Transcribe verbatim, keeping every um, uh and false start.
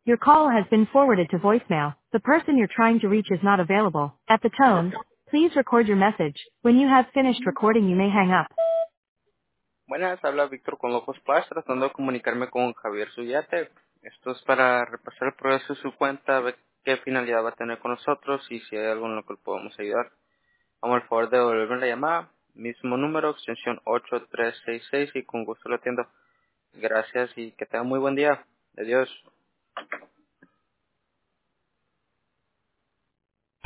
Your call has been forwarded to voicemail. The person you're trying to reach is not available. At the tone, please record your message. When you have finished recording, you may hang up. Buenas, habla Víctor con Locos Plus, tratando de comunicarme con Javier Zuyate. Esto es para repasar el progreso de su cuenta, ver qué finalidad va a tener con nosotros y si hay algo en lo que le podemos ayudar. Vamos al favor de devolverme la llamada, mismo número, extensión ocho tres seis seis y con gusto lo atiendo. Gracias y que tenga muy buen día. Adiós.